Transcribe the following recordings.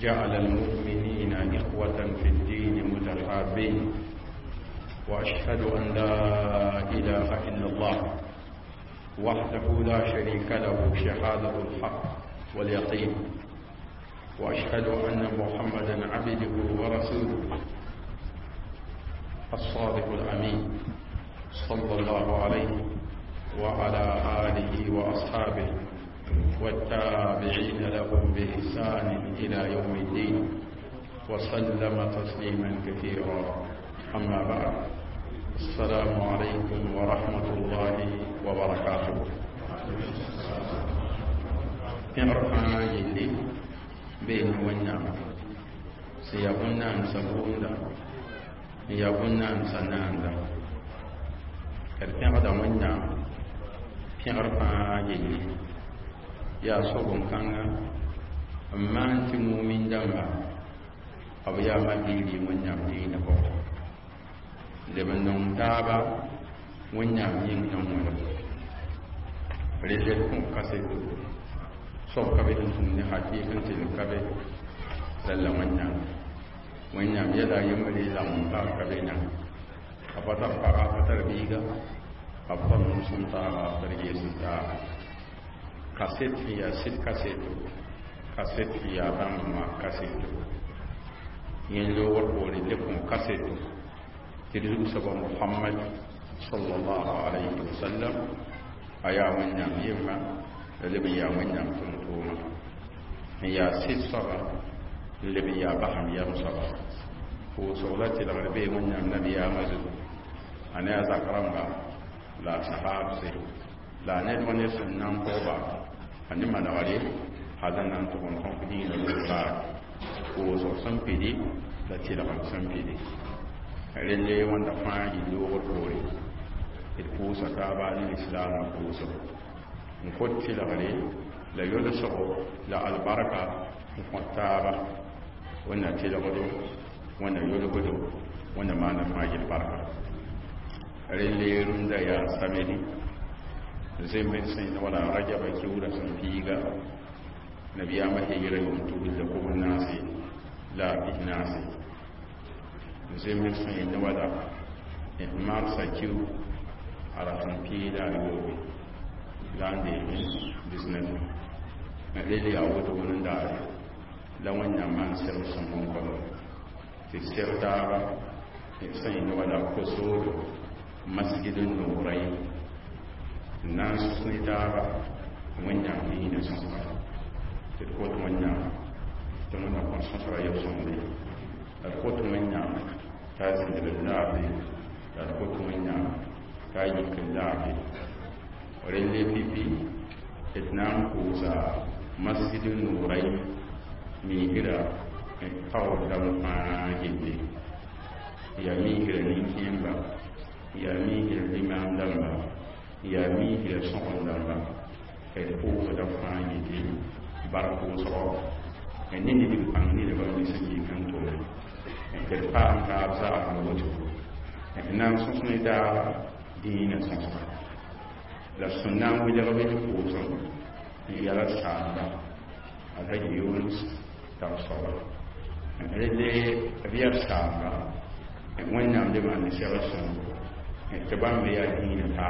جعل المؤمنين إخوة في الدين متحابين وأشهد أن لا إله إلا الله وحده لا شريك له شهادة الحق واليقين وأشهد أن محمدا عبده ورسوله الصادق الأمين صلى الله عليه وعلى آله وأصحابه والتابعين لهم بإحسان إلى يوم الدين وسلم تسليما كثيرا. أما بعد، السلام عليكم ورحمة الله وبركاته. نرفع جلي بين والنعم سيبنى سبونا يبنى سنانا كرتنا والنعم نرفع جلي يا صوم كان أما أنت مؤمن دما أو يا مديني والنعم دينكم لبنان تابا والنعم ينكم رجلكم كسيكم صوب كبير سمني حقيقة تلكبه للا والنعم يدا يملي لهم كبيرنا أبطر فأخطر بيغا أبطر نسمتا أخطر يستا كاسيت هي سيت كاسيت هي بامما كاسيت ينلو ورقولي لكم كاسيت تدرس سبا محمد صلى الله عليه وسلم أيا والنعم يما لبي يا والنعم تنتوما يا سيت صبا لبي يا بحم يا مصبا هو صولة الغربية والنعم نبي يا مزد أنا أذكرم لا صحاب سي لا ندوني سنان قوبا أنما نوالي هذا نانتون كونكدين الوصار هو صوصن بيدي لا تلغم سنبيدي رلي وانت فاجي لوغر فوري الفوسة تابع للإسلام الفوسة نفوت تلغري لا يلسغ لا البركة نفوت تابع وانا تلغدو وانا يلغدو وانا ما نفاجي البركة رلي رندا يا سميدي زمن سين ولا رجب كيورا سنفيغا نبي أما هيرا يمتوه لكم الناس لا بناس زمن سين ولا مارسا كيو على سنفيدا يوبي لاندي بزنس نليلي أودو وننداري لو أن من سر سمون قلو تسير دارا سين ولا كسور مسجد النورين الناس سنتابا ونعم دين سنسا تقول ونعم تمنى قنصر يبصني تقول ونعم تازل باللعب تقول ونعم تاجك اللعب ورلي بيبي اتنام كوزا مسجد النورين ميهرا قول دم جدي يا ميهرا نيكيمبا يا ميهرا الإمام دمبا يا ميهرا سون دمبا الفوق دفعني دي barko so en ni di pang ni de ba ni sigi kan to ke pa ka za a mo to en nan so ni da di na so la sunna mo de ba ko so ya la sa da ala yunus ta so en de biya sa ga en wannan de ma ni se so en ke ba me ya di na ta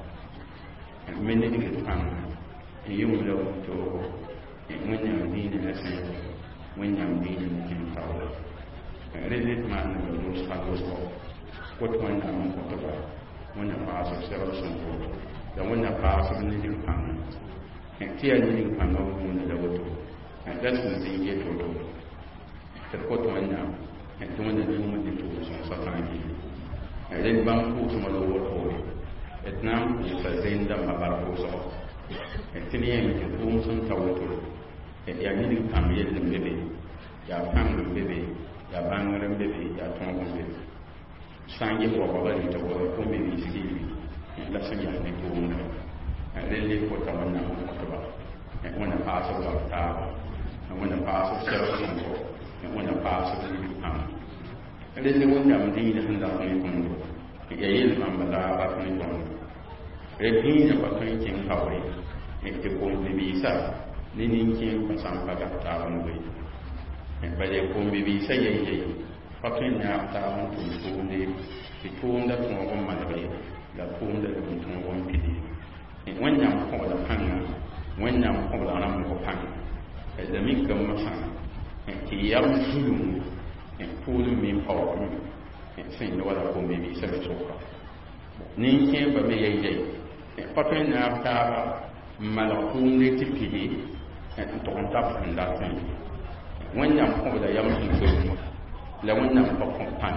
en men ni di pang yum lo to when you're being in a sense, when you're being in the power. I read it, man, the most powerful. What one I'm talking about? When the pass of several simple, the one that pass of needing pound, and tear needing pound over the level. And that's the thing yet to do. The what one now, and doing the human tools on society. I read Bamboo to my lower hole. At now, it's a Zenda Mabarcosa. And Tinian to whom some tower to. Ya ni kam yel bebe ya pam bebe ya bangare bebe ya tongo bebe sangi ko ba bari to ko me bi sigi la sanya ne ko mun rele ko ta wannan ko ba wannan paso ba ta wannan paso sero ko wannan paso ni kam rele wannan mun din da handa ne ko ya yel man ba ba ne ko rele ne ba kan kin kawai ne ke ko bi sa ni nin kin pasan pa ga ta wani bai bale ko bibi sai yayi fakin ya ta mun tunde ki tunda tun ko malare la tunda tun ko pidi wannan ko da kan wannan ko da ran ko kan da mi kam masa ki yam sulum pulum min paw sai da wala ko bibi sai soka ni ke ba me yayi fakin ya ta malakum ne tipidi to on tap nda tan wannan ko da yam sulum la wannan ko pan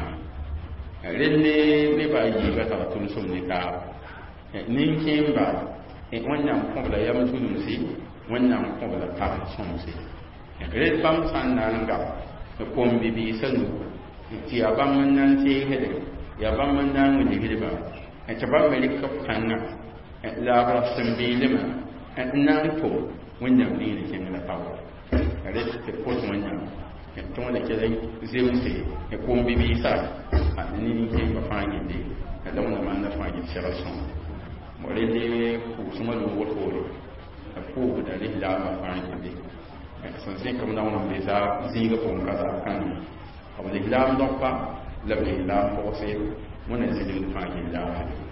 renne ne ba yi ga ta tun sun ne ka nin kin ba wannan ko da yam sulum si wannan ko da ta sun si red bam san nan ga ko bibi sanu ti abam nan ti hede ya bam nan ne hede ba ta ba me ka panna la ba sun bi lima nan ko wannan ne kin na tawo red te ko wannan tun da ke zai wuce ya kuma bibi sa a nini ke ba fagin ne a launa ma na fagin shirar sun more ne ku suma da wato a ko da rihla ba fagin ne a sun sai kamar wani bai za ziga ko kasa kan abu da hila don ba labe hila ko sai muna zigin fagin da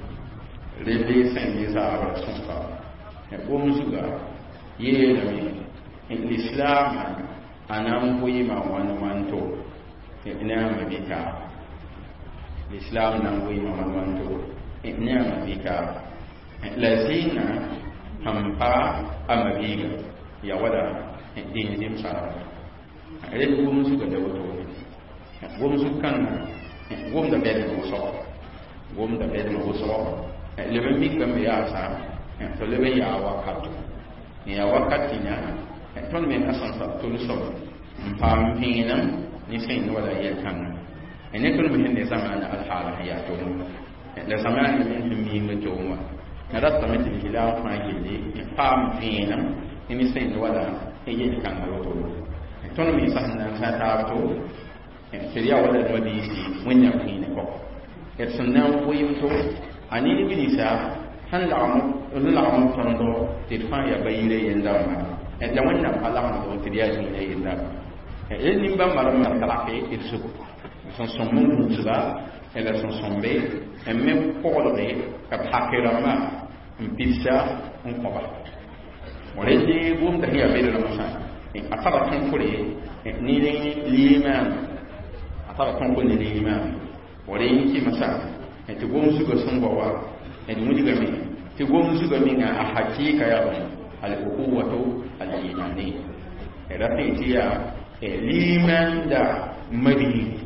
rebe sai ne za a bar sun ka ya goma zuga yi da mai islam anam boyi ma wani wanto ina mabika islam nan boyi ma wani wanto ina mabika lazina hampa amabiga ya wada din dim sara ale gum su ga dawo gum su kan gum da bed mo so gum da bed mo so le ben mi kam ya sa to le ben ya wakati ni ya wakati nya ton men asan sa tulu so pam hinam ni sen wala yelkan ene ton men ne zamana al hala ya to la zamana min mi me to ma nadat tamet al hilal ma gidi pam hinam ni sen wala yelkan ro to ton men san na sa ta to seria wala madisi wanya hina ko et sunna wayim to ani bi nisa han la'am tondo tirfa ya bayire yenda ma la wannan Allah ma to tiya shi ne yenda ni ba maram na kala ke irsu son mun tuba ela son be et même pour le ka hakirama mpisa nkoba wale de bum da ya bere na masa akaba kan kure ni ne liman akaba kan kure ni liman wale yiki masa et bum su go son bawa et mu diga mi ti bum su go mi ga hakika ya al-quwwatu al-imani rafiya liman da madini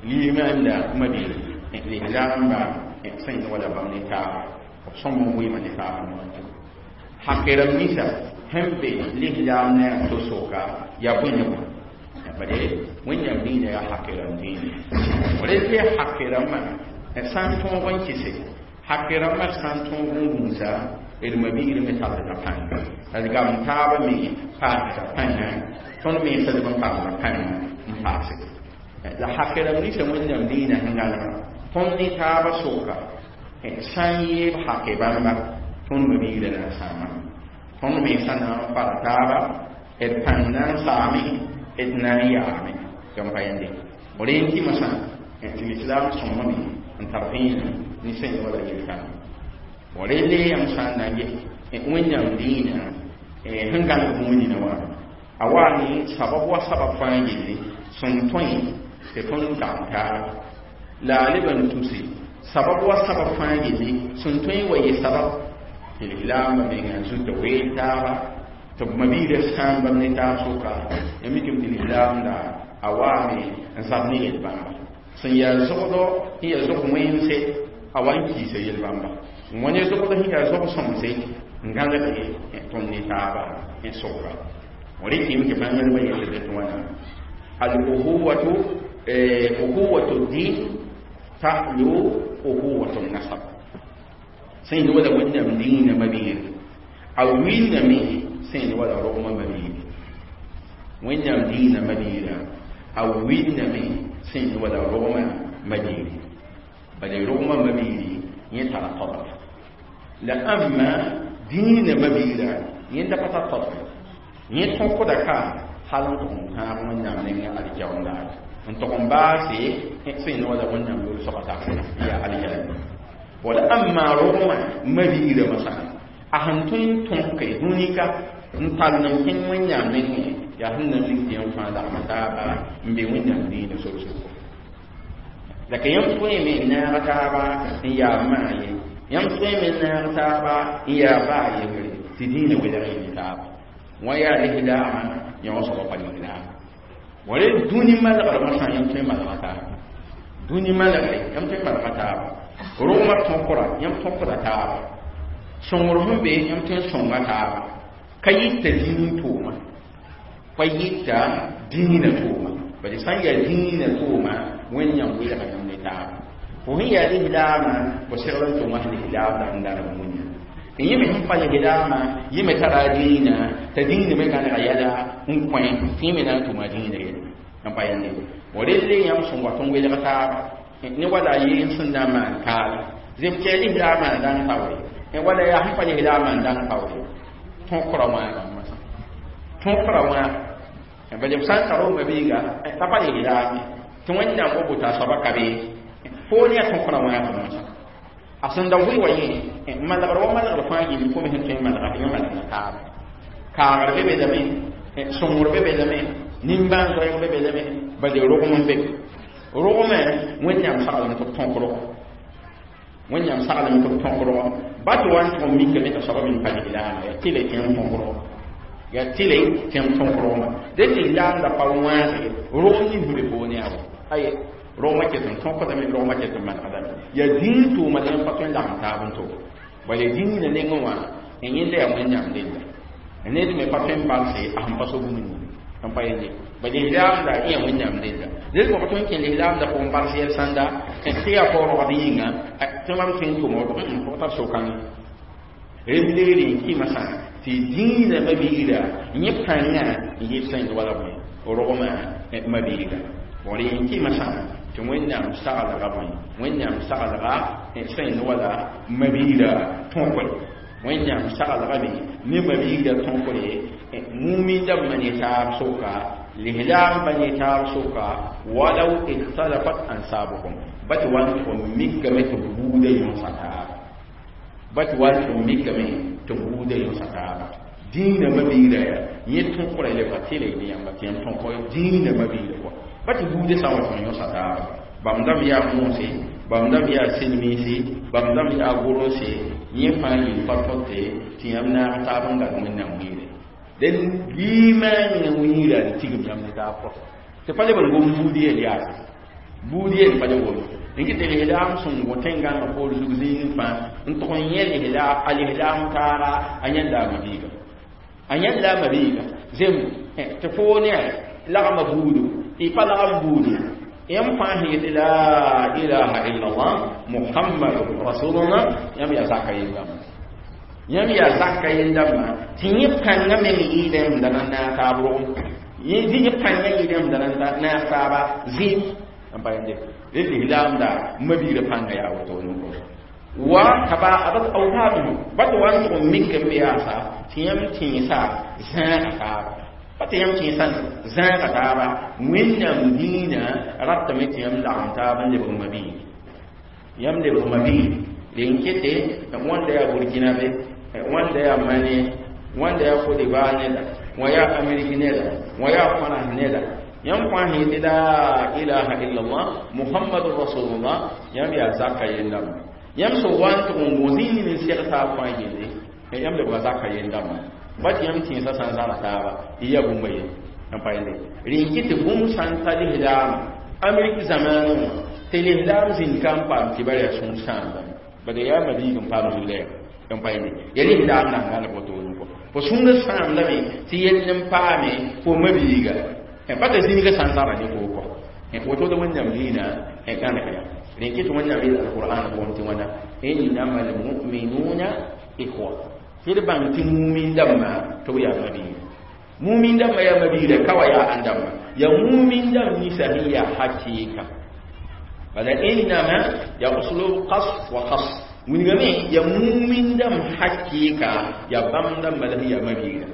lamba sai wala bamnika somo wi manita hakira misa hembe lihlamna to soka ya bunya bade munya bi ya hakira dini wale ya hakira ma san to wanki se hakira ma san to gunza ilmabi ilmi ta da kan daga mutaba mi fa ta kan ton mi sa da pa kan pa se la hakira ni se munya dina hangala ton ni ta ba soka san yi hakira ma ton mi da na sama ton mi sana pa ta ba et panna sami et nani arme kam payande morin ki masa et islam sommi antafin ni se wala yelkan wale le yam sana ye wonyam dina hangal kumuni na wa awani sababu wa sabab fangi sun toyi te ton ta la liban tusi sababu wa sabab fangi sun toyi waye sabab ilama be nganzu to weta to mabire samba ne ta soka yamikim dilam da awani sabni ba sun ya zodo hiya zo kumwense awanki sai yelbamba wani zo da hiya zo son sai ngala ke ton ni taba en soka wani ki muke bangar mai da to wannan al-uhuwatu din ta'lu uhuwatu nasab sai da wannan din na mabiyir awin na mi sai da wannan roma mabiyir wannan din na mabiyir awin na mi sai da wannan roma mabiyir bale roma mabiyir ينتهى الطرف لأما دين مبيلا يندفع الطرف ينتهى قدك halan ko ha mun nyam ne ya aljawnda on to on baasi sai no wala wannan yoro so ta ya aljawnda wala amma roma mabira masa a hantun tun kai dunika in talnan kin mun nyam ne ya hannan likiyan fa da mata ba mbe mun nyam ne so da kayan tuwe mai na ta ba ya maye yan tuwe mai na ta ba ya ba ya gari ti dina wa da rai ta ba waya da hidama ya wasu ba fadi da wale duni malaka da masa yan tuwe malaka duni malaka yan tuwe malaka roma tonkora yan tonkora ta sonurhun be yan tuwe songa ta kayi ta dini to ma kayi ta dini na to ma ba da san ya dini na to ma wannan wuri da kan ta ko hiya da hidama ko sirran to mahli hidama da andar munya in yi mai fanya hidama yi mai tara dina ta dini mai kana ayada un kwen fi mai na to ma dini ne an bayan ne wore le yam sun waton wele ta ni wala yi sun da man ka zai ke hidama dan tawe in wala ya fanya hidama dan tawe ton kurawa masa ton kurawa ba da san taro mabiga ta fa hidama tun wannan rubuta sabaka be ko ne kan kuna waya kuma a sun da wuri waye malabar wa malabar fa'i ko mun hin malabar ya malabar ka garbe be da me sun murbe be da me nimban zo be be da me ba de rogumun be rogume wannan sa'ala to tonkoro wannan sa'ala to tonkoro ba to wan to mi ke ta sababin fadi ila ya tile tin tonkoro ya tile tin tonkoro ma de tilan da pawwa rogun hure bone awo ay roma ke tun ton ko da mi roma ke tun man adam ya din to ma dan patun da ta bun to ba le din ne ne ngwa en yin da mun nyam din ne ne me patun ba sai am paso bun ni kan pa yin ba de hilam da iya mun nyam din da de ko patun ke hilam da ko bar sai sanda ke tiya ko ro di nga to man tin to mo ko ta so kan rebleri ki masa ti din da mabida ni panga yi sai wala ba roma mabida wani yanki masa tun wannan sa'ala gaban wannan sa'ala ga sai ne wala mabida tonkol wannan sa'ala gabi ne mabida tonkol mumin da mane ta soka lihlam bane ta soka walau iktalafat ansabukum bat wan to migame to bude yin sata bat wan to migame to bude yin sata dina mabida yi tonkol le fatile ne yamba tiyan tonkol dina mabida ko bati bude sawa to yo sata bamdam ya mose bamdam ya silmisi bamdam ya gorose yi fani farfote tiyamna ta banga mun nan wire den giman ne wira tigum jam ta ko te pale ban gum budiye ya budiye pale wo ngi te hilam sun gotenga na ko zugzin fa nto kon yele hila ali hilam tara anyanda mabiga zem te fone la mabudu ifala abudi yam fahi la ilaha illa allah muhammadur rasulullah yam ya zakayin dam tinyi panga me idem danan na kabro yi panga idem danan na kaba zin ambayande lili hilam da mabira panga ya wato no wa kaba abat awhadu bad wan ko minke miyasa tiyam tinsa zaka pati yam ci san zaka taba winna mudina ratta me yam la taba le ko mabi yam le ko mabi linkete wanda ya burkina be wanda ya mane wanda ya kodi ba ne da waya ameriki ne da waya fana ne da yam kwa hi la ilaha illallah muhammadur rasulullah yam ya zaka yendam yam so wanto ngozini ni sirta kwa yende yam le ba zaka yendam bati yam tin sa san zara ta ba iya gumbaye an fayinde rinkiti gum san tali hidam ameriki zamanu tele hidam zin kampa tibare sun san ba da ya mabi gum pa mu le an fayinde yali hidam nan ngala ko to ko sun ga san da me ti yen pa me ko mabi ga e bata zin ga san zara ne ko ko to da wannan dina e kana kaya rinkiti wannan bi alquran ko tin wana innamal mu'minuna ikhwa firban tin mumin damma to ya mabi mumin damma ya mabi da kawai ya andamma ya mumin dam ni sahiya hakika bala inma ya usulu qas wa khas mun game ya mumin dam hakika ya bam dam bala ya mabi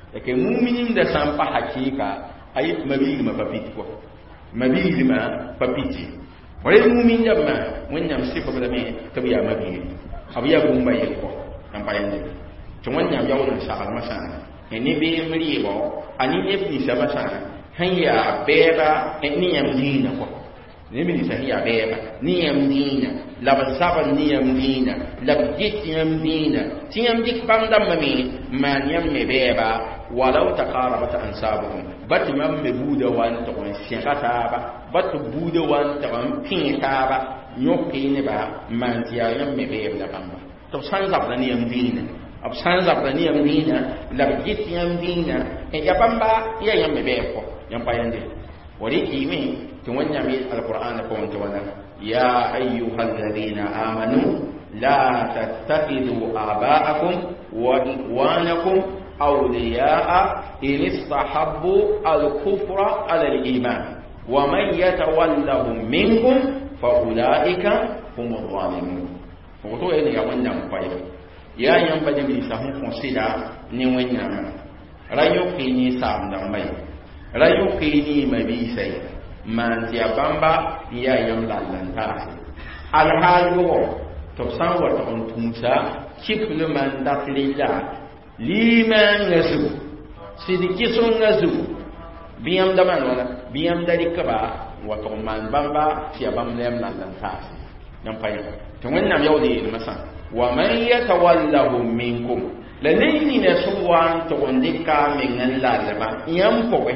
ke mu'minin da san pa hakika ay mabili ma papiti ko mabili ma papiti wala mu'min jamma wanyam sifa bala me tabiya mabili abiya bumba yeko nan payande to wanyam yawon sa almasana ni be mri bo ani ibni sabasa hanya beba ni yam dina ko ni mi sa hiya beba ni yam dina la basaba ni yam dina la jit yam dina ti yam dik bamdam mami man yam me beba walau taqarabat ansabuhum bat mam me buda wan to kon shekata bat buda wan to kon pinta ba nyoki ne ba man ti yam me beba la bamba to san zab ni yam dina ab san zab ni yam dina la jit yam dina e ya bamba ya yam me beba yam payande wari kimi تونيا من القرآن كون تونا يا أيها الذين آمنوا لا تتخذوا آباءكم وإخوانكم أولياء إن استحبوا الكفر على الإيمان ومن يتولهم منكم فأولئك هم الظالمون فقطوا إن يوانا مقايا يا ينبغي بسهم فنسيدا نيوانا رأيوكيني سام دمبي رأيوكيني مبيسي man tiya bamba ya yam lalanta al halu to san wa to tunsa kifle man datlila liman ngazu sidiki son ngazu biyam da man wala biyam da dikaba wa to man bamba tiya bamba yam lalanta nan fayin to wannan yau da masa wa man yatawallahu minkum la nini na suwan to ndika min lalaba yam ko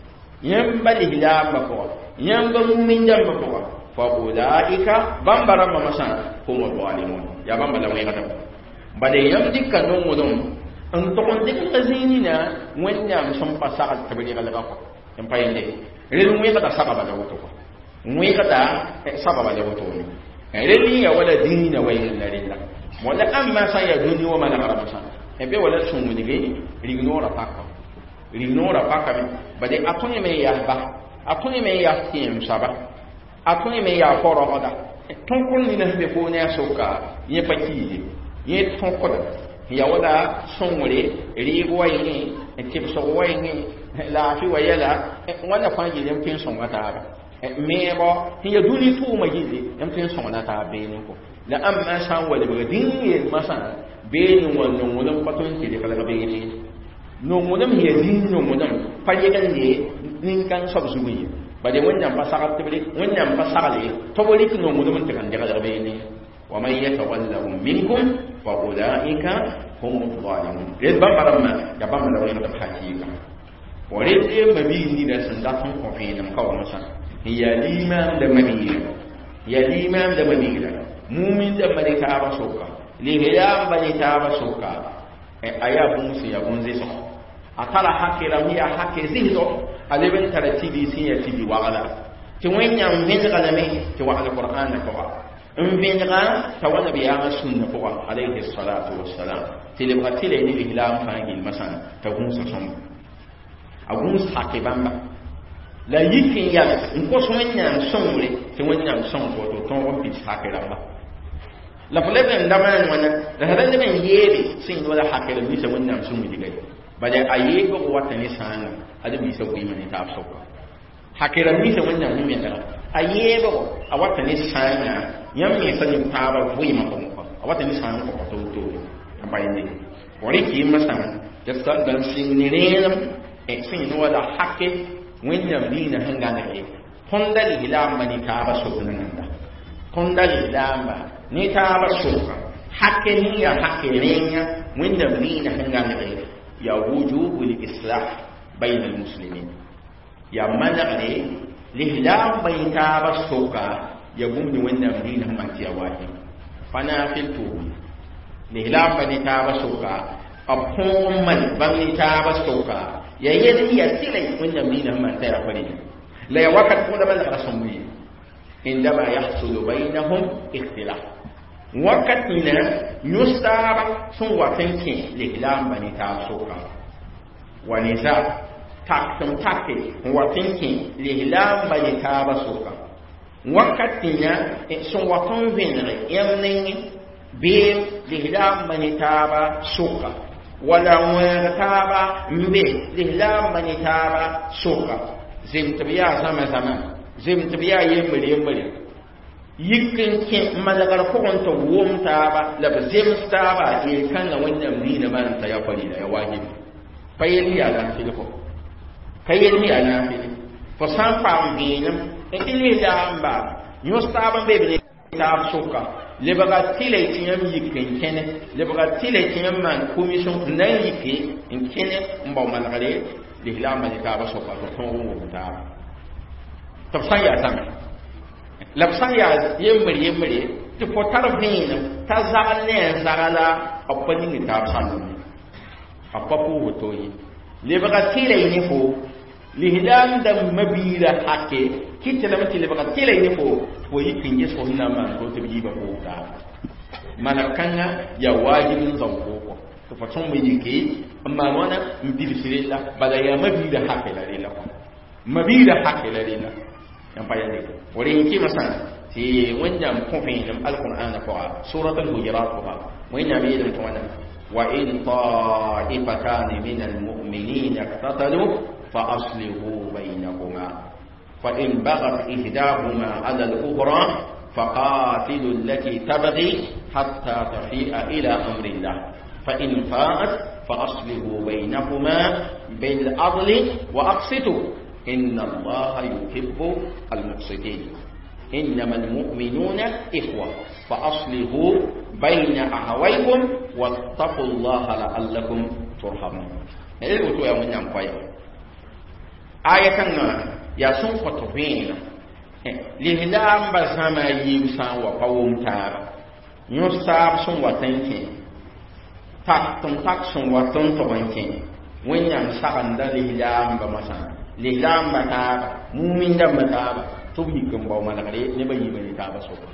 yam bali hilama ko yam ba mu'min jam ko fa ulaika bambara ma masan humul zalimun ya bambala mai kata bade yam dikka non modon an to kon dikka zinina wanya sun fasaka tabiri kala ko yam payende relu mai kata sababa da wato ko mai kata sababa da wato ne relu ya wala dinina wayin narilla wala amma sa ya duni wa mana karama e be wala sun munige rignora pakka bade atuni me ya ba atuni me ya tim saba atuni me ya foro oda ton kun ni na be ko ne soka ye paki ye ton ko ya wada sonwore rigo yi ne tip so wai ne la fi wayala wala fanji dem pin son wata ba me bo ya duni tu ma gidi dem pin son wata be ne ko la amma san wala be din ye masa be ni wannan wannan patun ki de kala be ne no modam hiya din no modam paje kan ni nin kan sab suwi bade wannan fasakat tibli wannan fasakale to boli no modam te kan daga be ni wa man yatawallahu minkum fa ulaika hum zalimun red ba baramma da ba mala wayna ta hakika wore te mabi ni da san da tun ko fi nan kawo masa hiya liman da madina ya liman da madina mu'min da malika ba soka li hiya malika ba soka aya bun su ya bun zai so atala hakira miya hakke zizo aleben taratibi sin ya tibi wala ti wenya min galame ti wa alquran ko in bin ga tawana biya sunna ko alayhi salatu wassalam tile batile ni ihlam fangil masan ta gunsa son agun hakke bamba la yikin ya in ko wenya sonre ti wenya son ko to ton bi hakke ramba la fuleben daman wana da hadan da ben yebe sin wala hakke da bisa wenya son mu digai bade ayi ko wata ni sana adu bi so kuyi mani ta afso hakira mi se wanya ni mi dara ayi ko a wata ni sana yam mi sanin ta ba kuyi ma ko a wata ni sana ko to ambaye ni wori ki masan da sta dan sin ni ne e sin no wala hakke wanya mi na hanga ne kondal hilama ni ta ba so nan da kondal hilama ni ta ba so hakke ni ya hakke ne wanya mi na hanga ne يا وجوب الإصلاح بين المسلمين يا منع لهلام بين تاب السوكا يقوم بوين مدينة مانتيا واحد فانا في التوب لهلام بين تاب السوكا أبهم من بين تاب السوكا يا يدي يسيلي وين مدينة مانتيا واحد لا يوقت كل من رسمي عندما يحصل بينهم اختلاف وقتنا يستعب سوى تنكي لإعلام بني تابسوكا ونزاع تاكتم تاكي وتنكي لإعلام بني تابسوكا وقتنا سوى تنفين يمنين بيم لإعلام بني تابسوكا wala wẽeg taaba n be lislaam bani taaba soka zem tɩ b yaa zãma zem tɩ b yaa yembre yik n kẽ malgr pʋgẽ tɩ wʋm taaba la b zems taaba yel-kãngã wẽnnaam diinã maan t'a ya farila ya waajib pa yel yaa laafɩl fo ka yel yaa laafɩl fo sã n paam vẽenem n tɩ lislaamba yõs taab n be b taab soka lebga tɩla tɩ yãmb yik n kẽne lebga tɩla tɩ yãmb maan commission n na n yike n kẽne n bao malgre lislaamba ne taaba soka tɩ tõog n wʋm taaba tɩ b sã n yaa zãme la b sã n yaa yembre tɩ fo tar vẽenem t'a zagl ne a zaga la b pa ning taab sãndem a pa pʋʋs woto ye lebga tɩla ne fo lislaam dãmb mabiira hake kɩtɩlame tɩ lebga tɩla ne fo fo yik n ges fo sẽn na n maan to tɩ b yiiba pʋʋs taaba malg kãngã yaa waajib n zãw pʋʋkɔ tɩ fo tõnd me yike n maan wãna n bilf rella bala yaa mabiira hake la rella kɔ mabiira hake la rella yãmb pa yãnde wala yẽ kɩma sã tɩ wẽnnaam kõ vẽenem alqur'ana pʋga surat alhujurat pʋga wẽnnaam yeelm tɩ wãna وإن طائفتان من المؤمنين اقتتلوا فأصلحوا بينهما فإن بغت إحداهما على الأخرى فقاتلوا التي تبغي حتى تفيء إلى أمر الله فإن فاءت فأصلحوا بينهما بالعدل وأقسطوا إن الله يحب المقسطين إنما المؤمنون إخوة فأصلحوا بين أخويكم واتقوا الله لعلكم ترحمون. هذا هو يوم ينقل. آية كنا يسون فتوين لهلام بزما يوسان وقوم تاب يوساب سون وتنكين تك سون وتن تبنكين وين ينسان لهلام بمسان لهلام بتاب مؤمن بتاب تبي كم باو مالغري نبى يبني تابا سوكا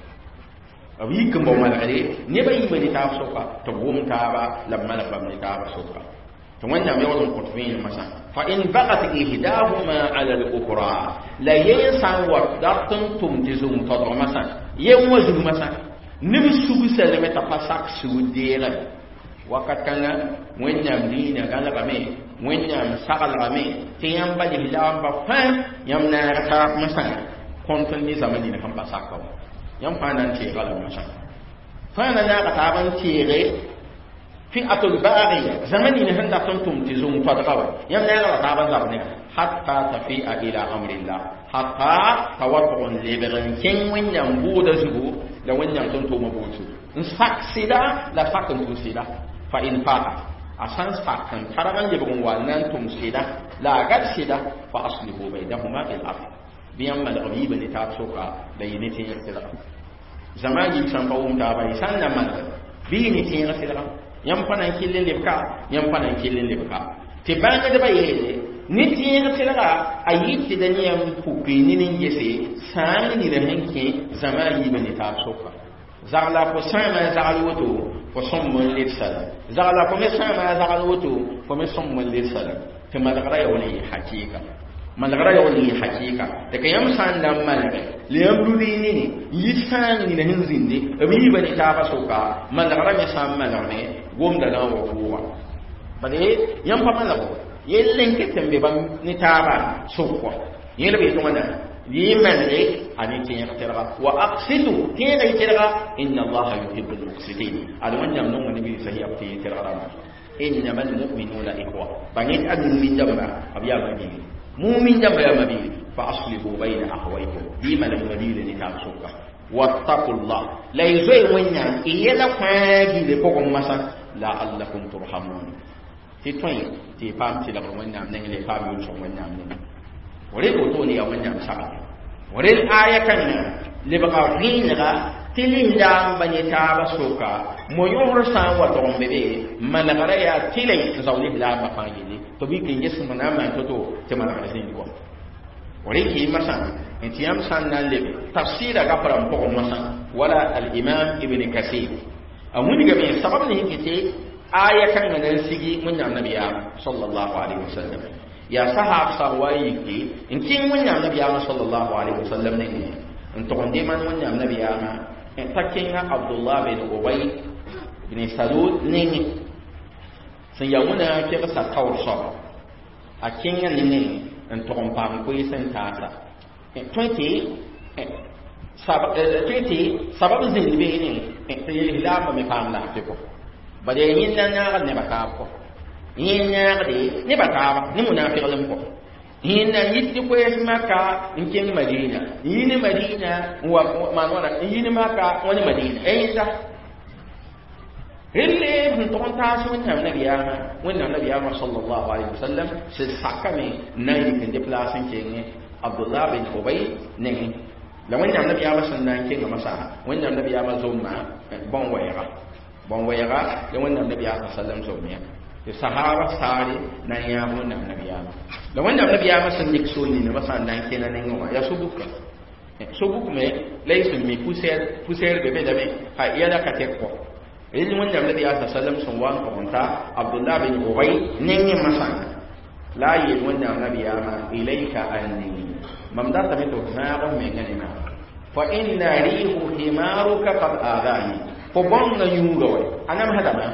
أبي كم باو مالغري نبى يبني تابا سوكا تبوم تابا لما لبني تابا سوكا تمن يوم يوم كتبين مثلا فإن بغت إحداهما على الأخرى لا ينسى وقتن تمتزم تضر مثلا يوم وزن مثلا نبي سوق سلمة تفسك سوديلا وقت كان وين يمدينا قال رمي وين يم سقل رمي تيام بدي هلام بفهم يمنا ركاب مثلا كونتن ني زمان دي نكم باساكو يم فانان تي غلا مشا فانا نا كتابن تيري في اتل باغي زمان دي نهندا تنتم تزوم فدقوا يم نا كتابن زبني حتى تفيء الى امر الله حتى توقع لبرن كين وين يم بودا زبو لو وين يم تنتو مبوتو نساكسيدا لا فاكن تسيدا فان فاق أسان فاكن ترغن يبغون والنان تمسيدا لا قد سيدا فاصلحوا بينهما بالعدل biyan malgami bane ta soka da yi nitin yasira zamani san bawum da bai san nan man bi nitin yasira yan fanan killin libka yan fanan killin libka ti banga da bai yele nitin yasira ayi ti da niyan fukini nin yese san ni da hanke zamani bane ta soka zagla ko sama zagla wato ko son mun litsala zagla ko me sama zagla wato ko me son mun litsala ti malgara ya wani hakika malgara ya wani hakika daga yamsan dan malga liyam dudini ni yisan ni na hinzinde abi bani ta ba soka malgara me sam malgara gom da na wa bale yam pa malgara yellen ke tembe ban ni ta ba sokwa yele be to wanda yimanne ani tin yakira wa aqsitu kina yakira inna allaha yuhibbul muqsitin alwanda mun nabi sahiya fi yakira innamal mu'minuna ikhwa bangit admin jamba abiya bani مؤمن جنب يا مبيل فأصلحوا بين أخويكم ديما المبيل لتابسوك واتقوا الله لا يزوي وينيا إيلا فاجي لكم مسا لعلكم ترحمون تتوين تيبام تلقى وينيا منه لفاب يوشو وينيا منه وريد وطوني يا وينيا مسا وريد آية كان لبقى غينغا تلين دام بني تابسوك مو يورسان وطون ببي من غريا تلين زولي بلا مفاجي tobi kin yesu mana man to te mana razin ko wori ki masan intiyam san nan le tafsira ga param ko masan wala al imam ibn kathir amuni ga me sabab ne yake aya kan nan sigi mun annabiya sallallahu alaihi wasallam ya sahab sawai ki in kin mun annabiya sallallahu alaihi wasallam ne in to konde man mun annabiya takin abdullah bin ubay bin salul ne sun ya muna ke sa tawr so a kinga ni en to pam ko isen tasa 20 sabab zin be ni te hila ba me pam la te ko ba de yin na ne ba ka ko yin na de ne ba ka ni munafiq lam ko yin na yitti ko es maka in kin madina yin madina wa manwana yin maka wani madina ta اللي من طبعا تاسو من النبي صلى الله عليه وسلم سحكمي نايل كن دبلاسن كيني عبد الله بن ابي ني لو ان النبي صلى الله عليه وسلم مسا وان النبي زوما بون ويرا لو ان النبي صلى الله عليه وسلم زوميا الصحابه ساري نيا من النبي لو ان النبي صلى الله عليه وسلم يكسوني مسا نان كينا نيغوا يا سبوك مي ليس مي فوسير بيبي دمي هيا لا كاتيكو إذن من النبي صلى الله عليه وسلم سنوان قمتا عبد الله بن أبي نيني مسان لا يلون النبي إليك أني ممدات تمتو نار من غنما فإن ريح حمارك قد آذاني فبون ينغوي أنا مهدا ما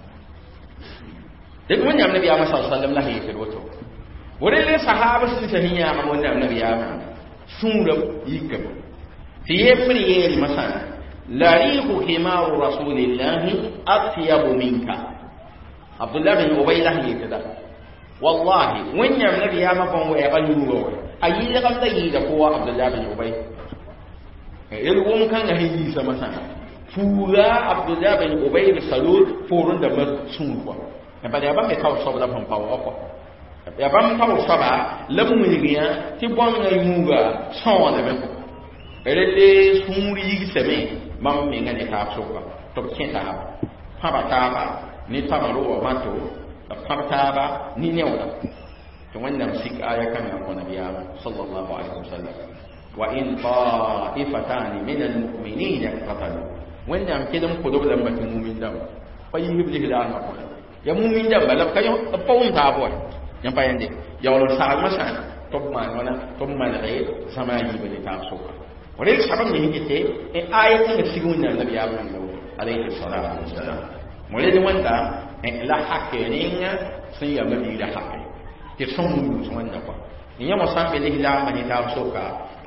إذن من النبي صلى الله عليه وسلم لا يكروتو ولله صحابة سنسهيا من النبي سنرب يكب في يفري المسان لا ريح حمار رسول الله أطيب منك عبد الله بن أبي له كذا والله وين يمنع يا ما بون ويقلوا أي لقب تيجي قوة عبد الله بن أبي اليوم كان هي سمسا فورا عبد الله بن أبي السلول فورن دم سنوا يبقى يا بام يكاو صبر لهم باو أقوى يا بام كاو صبر لم يجيا تبون يموجا سوى لهم ele suri seme mam me ngane ta soka to kenta ha ni tamaro wa mato ta ni newda to wannan sik aya kan ko nabiya sallallahu alaihi wasallam wa in ta'ifatan min almu'minin qatalu wannan kidan ko do lam batin mu'min da fa yibli hidan ko ya mu'min da balab kayo pawum ta boy yan payande ya wala sa masa to man wana to man re sama yibli ta soka ولكن سبب نهيته آية تسيقون النبي عليه الصلاة والسلام ولكن وانت لا حق نينا سيما لا حق تسمو يوزوان نقوى نيا مصام بله لا من يتاب سوكا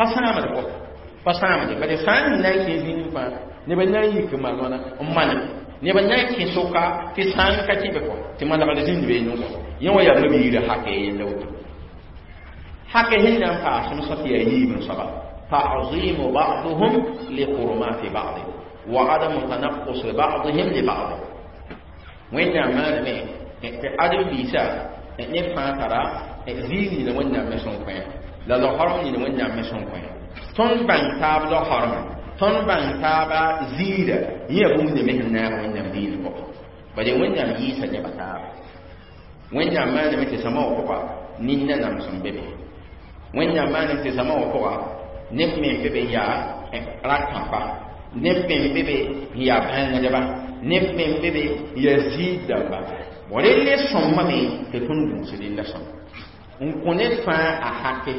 فسامة بل سامي نايكي زينفا نبنى يكما لنا أمانا نبنى يكي سوكا تسامي كتبكو تمانا بلزين بينو يوم يبنى لا حق يلو حق هنا فاسم صفيا يبن صبا تعظيم بعضهم لحرمات بعض وعدم تنقص بعضهم لبعض وين ما نمي عدم بيسا نفع ترى زيني لوين مسون كوين لا لو حرمني لوين مسون كوين تون بان تاب لو حرم تون بان تاب زيد يبون دمهنا وين دين بو بدي وين يسا نبتاب وين ما نمي تسمعوا كوبا نينا نمسون بيبي وين ما نمي تسمعوا كوبا neb me bebe ya rakapa neb me bebe ya bangaba neb me bebe ya zidaba wale somma me te tundu sililla som on connaît pas à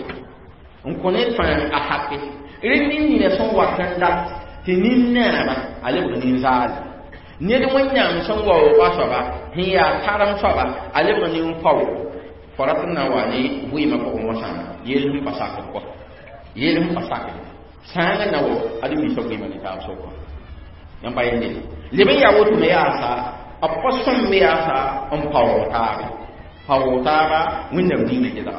hakke rini ne son wakanda tininna ba ale bunin zal ne de wanya son wa wasaba hiya taram saba ale bunin fawo faratna wani buima ko mo sana yelum pasaka ko yelum pasaka sanga nawo adu mi so gima ni ta so ko yan bayen ne libe ya wotu me ya sa apostom me ya sa on pawota ba windam dine jida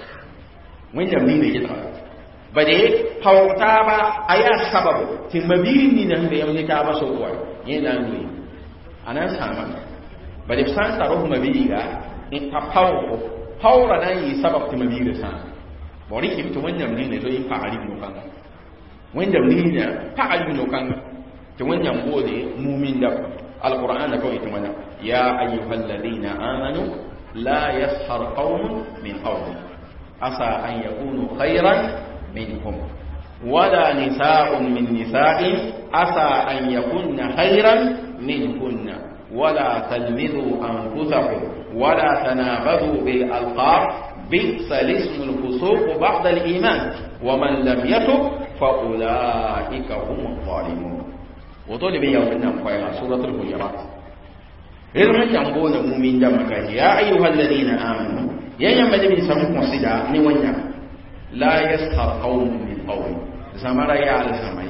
bade pawota ba aya sababu timabiri ni nan be yamni ta ba so ko yena ngi anan sama bade san taro mabiri ga in ta pawra nan yi sabab timabiri sa bori kim to wanyam ni ne do yin faali no kan wanyam ni ne faali no kan to wanyam bode mu'min da alquran da ko itimana ya ayyuhal ladina amanu la yashar qaumun min qaumin asa an yakunu khayran minkum wala nisaa'un min nisaa'in asa an yakunna khayran minkunna wala talmizu anfusakum wala tanabadu bil alqab بئس الاسم الفسوق بعد الإيمان ومن لم يتب فأولئك هم الظالمون وطول بيوم النام قائلة سورة الحجرات rel man bola mu'min da maka ya ayyuhal ladina amanu ya yamba de bi sam consider ni wanya la yaskhar qaumun min qawm zamara ya al zamai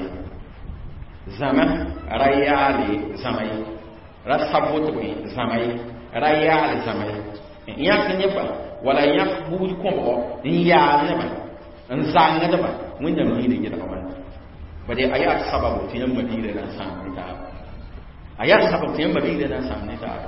zama rayali zamai rasabut bi zamai rayali zamai ya kan yafa wala yaqbul ko ya ne ba an zanga da ba mun da ni ne gida kaman ba dai ayat sababu tiyan madina da samu ta ayat sababu tiyan madina da samu ta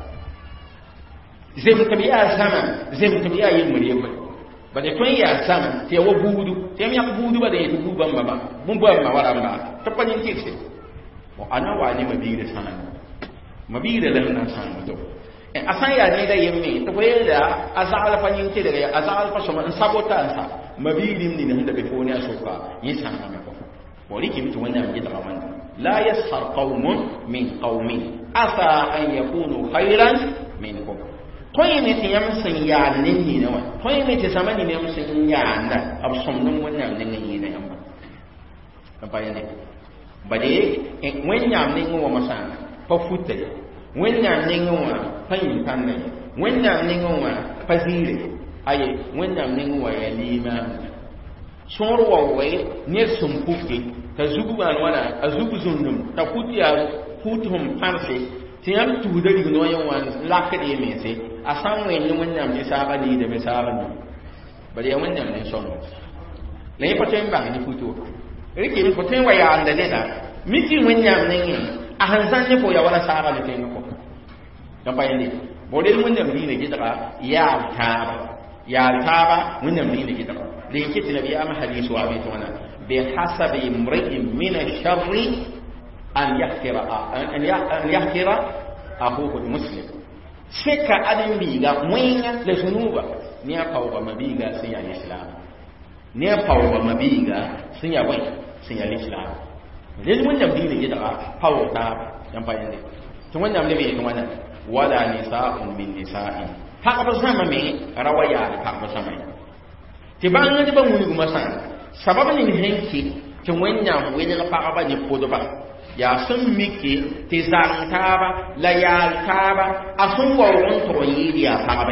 zem tabiya sama zem tabiya yin muriye ba da tun ya sama te wa budu te mi ak budu ba da yi budu ban ba mun ba ma wara ba ta panin kike wa ana wa ne mabira sana mabira da nan sana to asan ya ne da yimme to ko da azal panin kike da azal fa sama sabota sa mabirin ni da be ko ne asoka yin sana ma ko wali ki mutu wannan gida kaman la yaskhar qaumun min qaumin asa an yakunu khairan minkum toyi ne ti yam san ya ne ni ne wa toyi ne ti samani ne yam san ya anda ab somnum wannan ne ni ne yamba kan pa ne bade wen yam ne ngo ma san pa futte wen yam ne ngo pa yin kan ne wen yam ne ngo pa zire aye wen yam ne ngo ya lima sor wa we ne sum kuke ta zubu an wana azubu zundum ta kutiya futum panse ti yam tu da ri no yan wan lakade me se asan wen ni wannan ne saba ni da me saba ni bari ya wannan ne son le paten ba ni futo rike ni paten wa ya anda ne da miki wannan ne a hanzan ne ko ya wala saba ne kai ko dan bayan ne bode wannan ne gida ya taba wannan ne gida da yake tilabi amma hadisi wa bi tona bi hasabi imri'in min ash-sharri an yahkira akhuhu muslim sheka adin biga mwenya da zunuba ni apawa mabiga sun ya islam ni apawa mabiga sun ya wai sun ya islam ne mun da bi ne da pawa ta yan bayan ne to wannan ne bai wannan wala nisa'un min nisa'in haka ba sama me rawaya ka ba sama ti ban ne ban wuni kuma san sababin ne henki kin wannan wani ga fa ba ne ko ba ya sun miki ti zantaba la yaltaba asun warun to yiri ya faba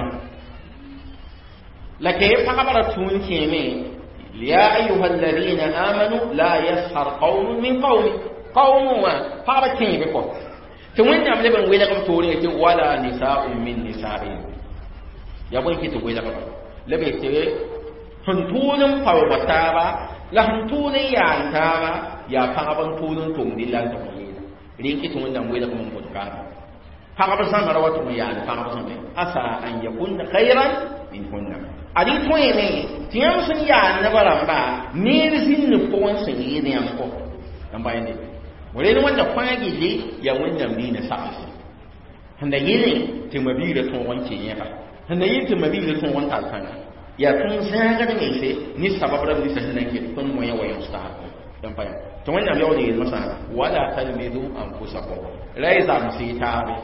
la ke faba tun keme ya ayyuhal ladina amanu la yaskhar qaumun min qaumun wa faba keme ko to wannan ne ban wela kam to ne ke wala nisa'un min nisa'in ya bai ki to wela kam labe te huntunun fawbataba la huntunun yantaba ya fagaban tulun tun dillan to rinki tun wannan wela kuma ko ka fagaban san rawatu ya fagaban san asa an yakun khairan min kunna adi to ne tiyan sun ya na baramba ne rizin ne ko wan san yi ne am ko dan bayan ne wale ne wanda kwagi je ya wannan bi na sa handa yini timabira tun wanke ne fa handa yin timabira tun wanka kan ya tun zaga da ne sai ni sababar da sai nan ke kun mu ya wayan sta dan bayan to wannan yau ne masa wala talmidu anfusakum raiza musita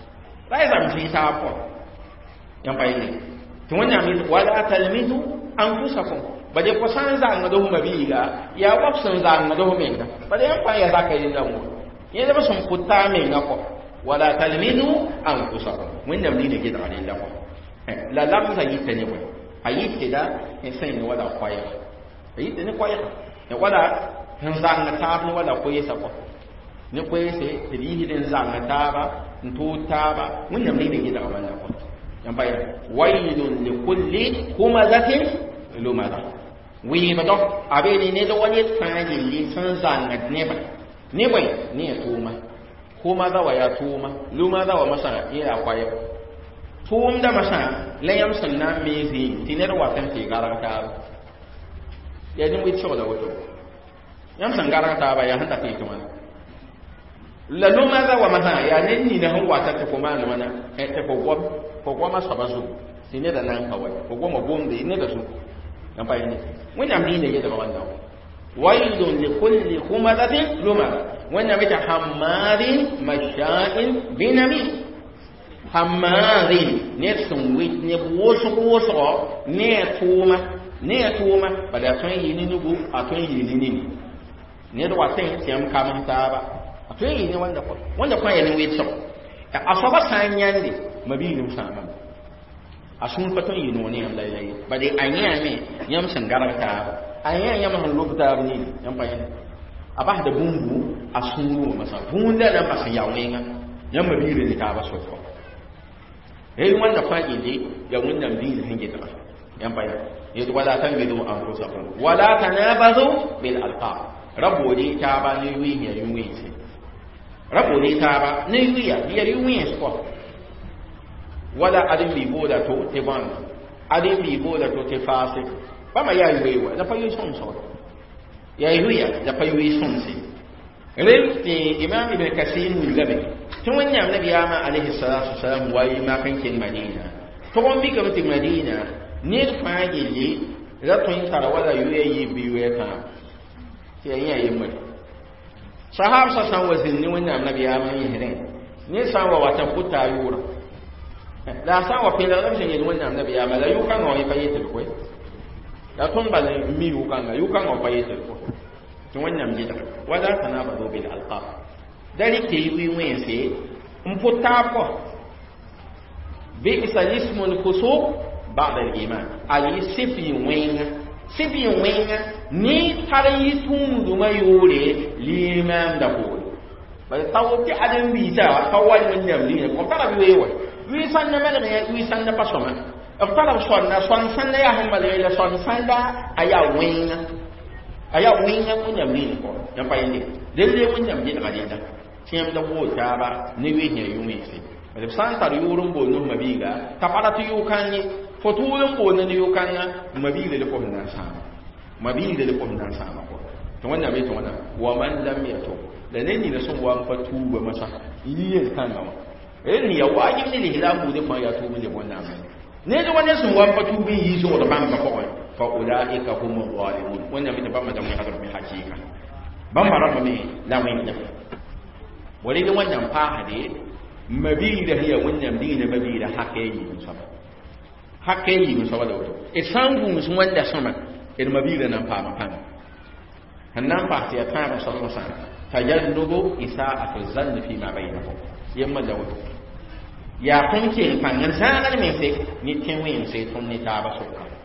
ko yan bayin ne to wannan mi wala talmidu anfusakum baje ko san za nga do mabiga ya wafsan za nga do menga baje yan fa ya zaka yin damu yana ba sun kutta menga ko wala talmidu anfusakum wannan ne ke da alin da ko la lamza yitte ne ko ayitte da sai ne wala kwaya ayitte ne kwaya ya wala han zanga tabu wala koyesa ko ni koyese tirihi den zanga taba ntu taba munya mlide gida wala ko yamba ya waylun li kulli humazatin lumada wi bado abeni ne do wani tsaji li san zanga ne bai ne tuma kuma da waya tuma lumada wa masa ya kwaye tum da masa layam sanna mezi tinar watan ke garanta ya ni wi chola wato yam sangara ta ba ya hanta ke kuma la no ma za wa ma ya ne ni na hawa ta ko ma na mana ko ma sabazu sine da nan kawai ko ma gom da ne da su dan bayin ne wannan bi ne da wannan wailun li kulli humadatin luma wannan bita hammarin masha'in binami hammarin ne sun wi ne woso ne tuma ba da son yi ni nugu a ton yi ni ne da wasan yam kaman ta ba to yi ne wanda kwa ya ne wai so asaba san yande mabilim sama asun paton yino ne am lay bade anya me yam san garata anya yam han lobta ni yam payen abah da bumbu asunu masa bunda da masa yawenga yam mabire ni ka ba so ko wanda faɗi ne ga wannan biyu hange ta yan bayan yato wala tanbidu anfusakum wala tanabazu bil alqab rabbo ni ta ba ni wi ya yin wi ce rabbo ni ta ba ni wi ya yin wi ko wala adin bi boda to te ban adin bi boda to te fase ba ma ya yi wa da fa yi son so ya yi ya da fa yi son se rilti imam ibn kasir ni gabe tun wannan nabi ama alaihi salatu wasalam wai ma kan kin madina to gon bi kam tin madina ne fa gele da tun tara wala yuyi biwe ka sai yayin mai sahab sa san wazin ni wannan nabi ama yin hidin ne san wa wata kuta yura da san wa pela da shin wannan nabi ama la yukan wa fayitul ko da tun bala mi yukan wa fayitul ko tun wannan jida wala tanabadu bil alqab dari ke yi wense mputa ko bi isalismul fusuq ba'da al-iman ali sifi wenga ni tarayi tumudu mayore liman da ko ba tawti adam bi ta kawai mun yamli ko tara bi wewa wi sanna mala ne wi sanna pasoma aftara son sanna ya hamba le son sanda aya wenga mun yamli ko dan pa yende dele mun yamli na madina tiam da wota ba ni wi ne yumi se ba san tar yurun bo no mabiga ka para tu yukani fotulun bo ne yukana mabiga le ko nan sa mabiga le ko nan sa ma ko to wannan bai to wannan wa man lam yato da ne ni da sun wa fatu ba masa yin kan ma ni ya wajib ne hilamu da ma ya to ne wannan ne da wannan sun wa fatu bi yi so da ban ba ko fa ulaika humul zalimun wannan bai ba ma da mun hadar bi hakika ban mara ne la mai ne wani da wannan fahade mabi da hiya wannan bi da mabi da haƙƙi musaba haƙƙi musaba da wato isangu musun wanda sama in mabi da nan fama kan hannan fa ya ta sallallahu alaihi wasallam tajannubu isa'atu zanni fi ma bainakum yamma da wato ya kunke fangan sanar me sai ni tinwin sai tunni ta ba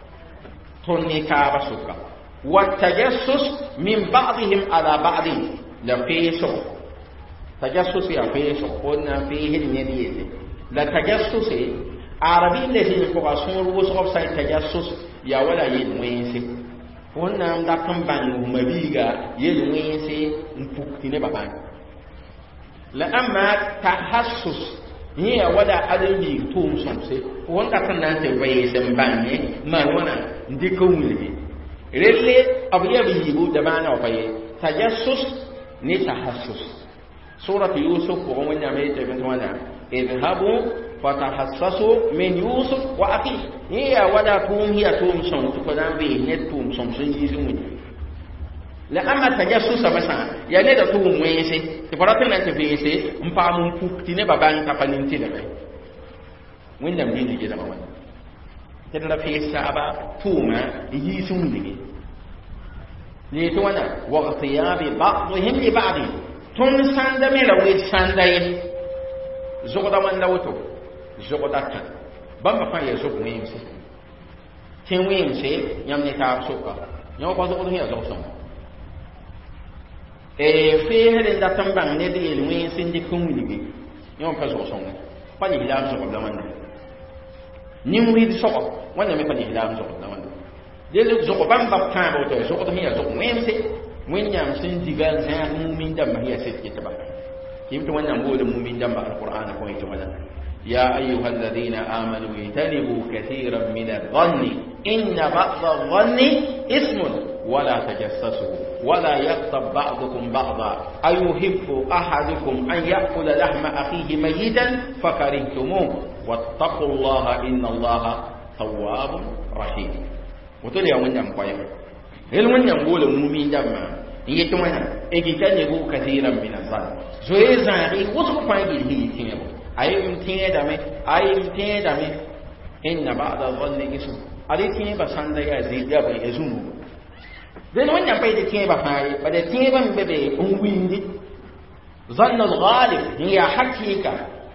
suka wa tajassus min ba'dihim ala ba'din la fisu tajassus ya fisu qulna fihi al-yadi la tajassus arabi ne ko asun ruwa so sai tajassus ya wala yin wense wannan da kan ban mabiga yin wense mpukti ne baban la amma tahassus ni ya wada adalbi tum somse wanda kan nan te waye san banne ma wana ndiko wuli relle abiya bi yibu da bana waye tajassus ni tahassus surah yusuf ko wanya mai te bin wana idhabu fatahassasu min yusuf wa akhi ni ya wada tum hiya tum som ko dan bi ne tum som sun yi sun la amma tajassus basa ya ne da tum wese ti faratin nan te wese mpa mun pukti ne baban ka paninti da bai wanda mun ne da baban ta da fesa ba tuma yi sun ne to wana wa qiyabi ba'dihim li ba'd tun sanda me la wi sanda yi zogoda man lawto zogoda kan bamba fa ya zogo yin se tin wi se nyam ne ta soka nyaw ko zogo hiya zogo som fe hele da tambang ne de wi sin di kun wi bi nyaw fa zogo som pa ni da zogo da man ni wi di sogo wanda me pa ni da zogo da man de zogo bamba kan bo to zogo hiya zogo wi se wanyam sun diga zan mu'min da mahiya sai take ta ba kimta wannan bolin mu'min da ba alqur'ani ko ita wannan ya ayyuhal ladina amanu yatanibu katiran min adh-dhanni inna ba'dha adh-dhanni ismun wala tajassasu wala yaqtab ba'dukum ba'dha ayuhibbu ahadukum an ya'kula lahma akhihi mayitan fakarihtumuh wattaqullaha innallaha tawwabur rahim wato ya wannan kwaye ilmun yan bole mu'min damma yito wana egitane bu kathiran min azan so ezari wasu fa yi tinye ayi tinye dame inna ba'da dhanni ism ali tinye ba sanda ya zidiya ba yazunu den wannan bai da tinye ba fayi ba da tinye ban bebe ungwindi zanna al-ghalib hiya hakika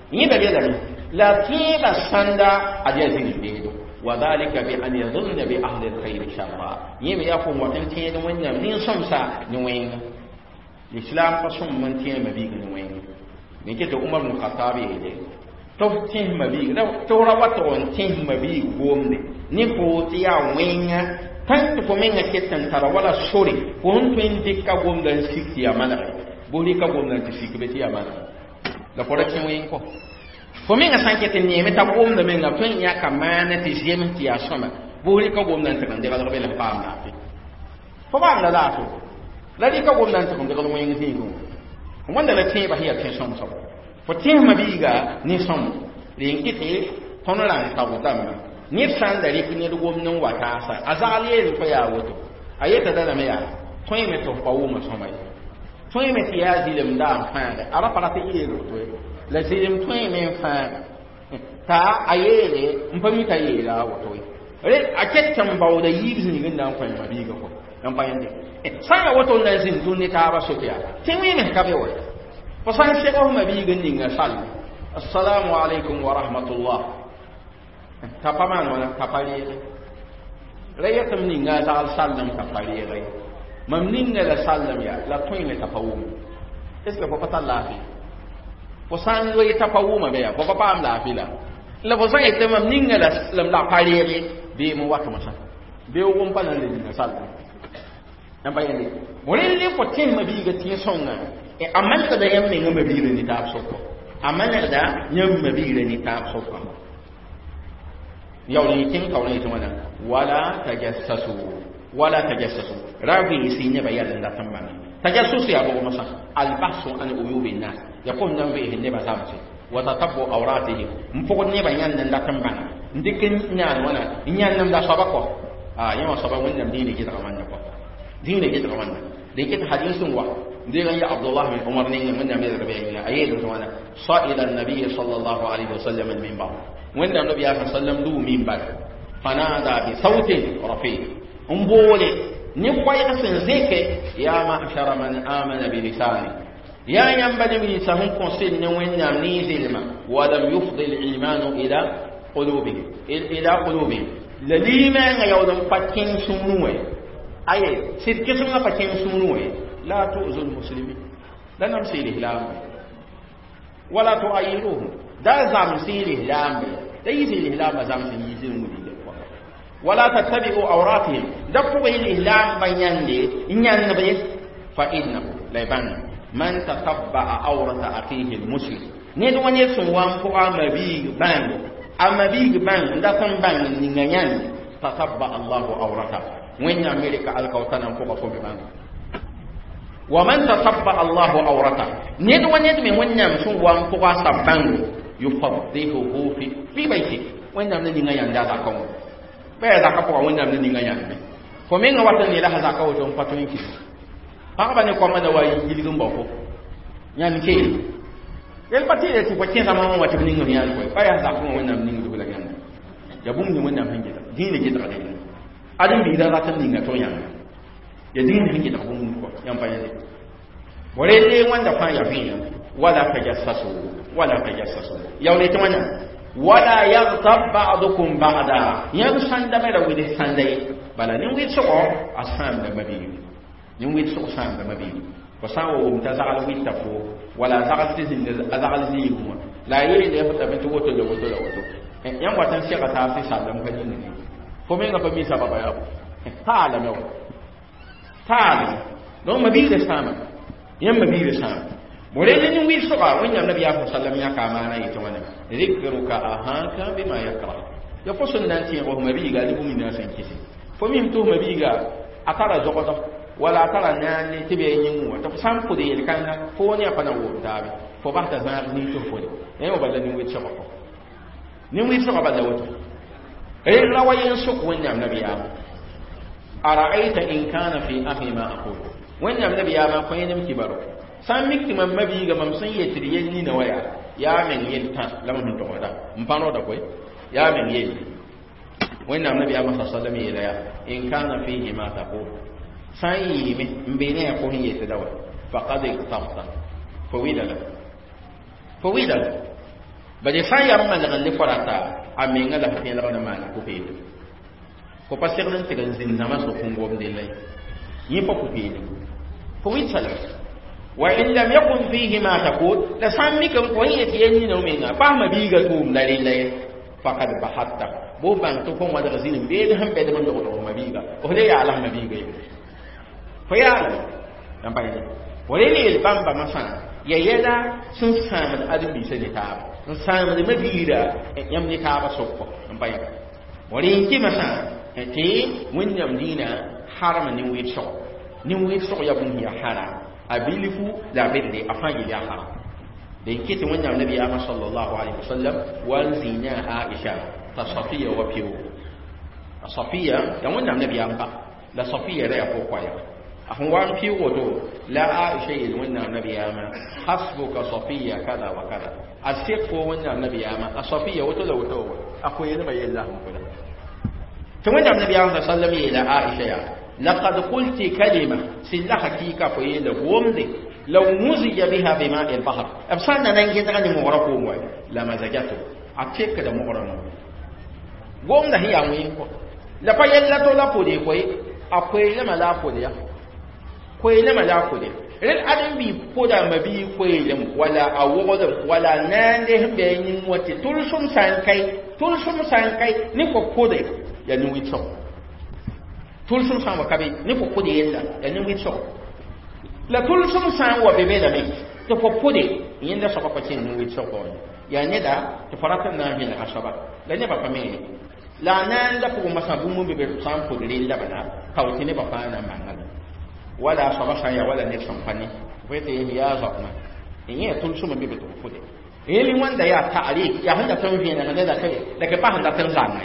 يبقى بيدل لا تيب السندا أجازين بيدو وذلك بأن يظن بأهل الخير شرا يبقى يقوم وتنتين وين من سمسا نوين الإسلام قسم من تين مبيغ نوين من كده عمر بن الخطاب يدي تو تين مبيغ لو تورا وتون تين مبيغ قومني نفوتي وين tanti fo menga ketan tara wala sori fo hun twindi ka gomda sikti ya mana boli ka gomda sikti beti ya mana la production wen ko fo menga sankete ni meta gomda menga tun ya kamana ti jem ti ya sama boli ka gomda ta kan de ga bela pam na fi fo ba la la to la di ka gomda ta kan de ga wen ti ko wanda la te ba hiya te som so fo te mabiga ni som rin kiti honoran ta budam ni san da rikin ne gwamnan wata sa azaliye fa ya wato ayata da me ya toy me to pawu ma somai toy me ti ya dilim da fa da ara para te ile to la dilim toy me fa ta ayele mpami ta yela wato re aketan bawo da yizi ni ganda fa ma biga ko dan bayan de sai wato nan zin dunni ta ba sofiya tin me ka be wa fa san she ko ma biga ni ga sal assalamu alaikum wa rahmatullah tapaman wala tapali raya tam ninga dal sallam tapali ray mam ninga la sallam ya la toyne tapawum est-ce que papa lafi po san lo tapawum be ya papa pam lafi la po sai te mam ninga la sallam la pali ray be mo wata masa be won panan le ninga sallam dan bayani woni le po tin mabi ga tin songa e amal ka da yamme ngam mabi ni ta sokko amal da nyam mabi ni ta sokko yawni kin kawne to mana wala tajassasu rabi sinya bayan da tambana tajassus ya go masa albahsu an uyubin nas yakun nan be hinne ba samse wa tatabbu awratihi mpoko ne bayan nan da tambana ndikin nyan wana nyan nan da sabako yawa sabako wannan dine ke da manna ko dine ke da manna de ke hadisin wa de ya abdullah bin umar ne mun da mai da bayan ayyuka to wana sa'ila an-nabiy sallallahu alaihi wasallam al-minbar wanda annabi ya sallam du minbar fanada bi sautin rafi umbole ni kwai asin zeke ya ma'shara man amana bi lisani ya yambani bi sahun konsin ne wanda ni zilma wa lam yufdi al-iman ila qulubi lalima nga yawdan pakin sunwe aye sitke sunga pakin sunwe la tu'zul muslimin lanam sili lam wala tu'ayiruhum da zam sili lam ليس الإهلام زامس يزين مدينة ولا تتبعوا أوراتهم دفعوا الإهلام بيانه إنيان نبيه فإنه ليبان من تتبع أورة أخيه المسلم ندوان يسوان فوق أمبيغ بان دفن بان نيان تتبع الله أورته وين يملك الكوتان فوق بان ومن تتبع الله أورته ندوان يدمي وين يسوان فوق سبان yufaddihu fi baiti wanda nan dinga yanda za ka mu ba za ka ko wanda nan dinga yanda ko men wata ne la za ka wato fatun ki haka bane ko ma da wayi gilgin bako yan ke el pati da ko kin sama wata ninga ne yan ko ba ya za ko wanda ninga dubula yanda ya bum ni wanda hange da dine ke da ne adin bi da za ta ninga to yan ya dine hange da bum ko yan fa yande wore ne wanda fa ya fi wala tajassasu yawne tamanya wala yaghtab ba'dukum ba'da yamsan da mera widi sandai bala nin wi so asam da mabi nin wi so asam da mabi ko sawo um tazal wi tafo wala zagal tizin da zagal zimu la yi da fata bitu woto da woto yan watan shi ka ta fi sallam kan yin ne ko men ga fa mi sababa ya ta'ala no ta'ala don mabi da sama yan mabi da sama ولكن يويل سقى وين النبي صلى الله عليه وسلم يقع معنا يتوانا ذكرك أهاك بما يكره يقص الناس وهم بيغا لبو من الناس انكسي فمهمتهم بيغا أترى زغطة ولا أترى ناني تبعي يمو تفسام قدي لكان فوني أفنا وابتابي فبحت زناب نيتو فوني نيو بلا نويل سقى نويل سقى بلا وطو إلا وينسق وين النبي أرأيت إن كان في أخي ما أقول وين النبي فين كبره san mikti man mabi ga mam san yetri yenni na waya ya men yenta lam hun to da mpano da koy ya men yeli wannan annabi Muhammad sallallahu alaihi wasallam in kana fihi ma taqu sai mi mbene ko hin yeta dawa faqad iqtafta fawida de san ya man la le farata amenga la fe la na man ko pe ko pa segren te gan zin nama so ko ngom de lay yi pa ko pe ko wi sala wa in lam yakun fihi ma taqul la sammi kan ko yati yanni no menga pa ma bi ga tum la le faqad bahatta bo ban to ko ma da zin be da han be da man do ma bi ga o le ya ala ma bi ga ko ya dan pa ni wale ne bamba masa ya yada sun samu adin bi sai ta sun samu da mabira yam ne ka ba sokko dan pa wale ki masa te wonyam dina harama ni wi so ya bun ya hara abilifu la bidde afangi ya hara da yake te wonyam nabi Muhammad sallallahu alaihi wasallam wal zina Aisha ta Safiya wa piyo Safiya ya wonyam nabi Muhammad la Safiya da ya ko kwaya ahun wan piyo wodo la Aisha yin wonyam nabi Muhammad hasbuka Safiya kada wa kada asiko wonyam nabi Muhammad Safiya wato da wato akwai ne mai yalla mun كما جاء النبي عليه الصلاة والسلام إلى عائشة لقد قلت كلمة سلا حقيقة فإلى ومضي لو مزج بها بماء البحر أبصرنا ننجد عن مغرقهم لما زجته أتيك كده مغرقهم ومضي هي عمين لفا يلا تولا فودي أقوي لما لا فودي كوي لما لا فودي ren adam bi poda mabi kwelem wala awodam wala nande be wati tulsum sankai ni ko pode ya ni witso tulsum san wakabe ni ko pode yenda ya ni witso la tulsum san wa bebe da me to ko pode yenda so ko cin ni witso ko ya ne da to faratan na hin asaba la ne ba pame la nan da ko masabu mu bebe san pode le bana kawti ne ba fa na mangala wala sabasa ya wala ne samfani wete ya zakma in ya tulsu mun bibi to fude eli wanda ya ta'ari ya handa tanfi na da kai daga ba handa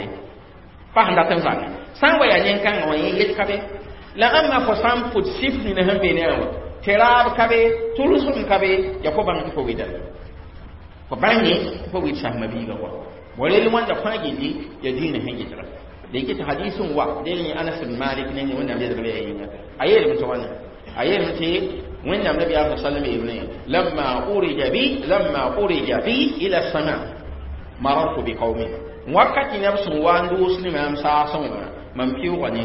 tanzani san waya yen kan wani yit kabe la amma ko sam put sifni na hambe ne awo terab kabe tulsu kabe ya ko ban ko widan ko bani ko wi sama bi ga wa wale wanda fagi ni ya dina hijira da yake ta hadisin wa dai ne Anas bin Malik ne wanda bai da yayin ayyar mutum wannan ayyar mutum wannan Annabi sallallahu alaihi wasallam lamma urija bi ila sama marartu bi qaumi wakati ne sun wando sun ne am sa son man fiwa ne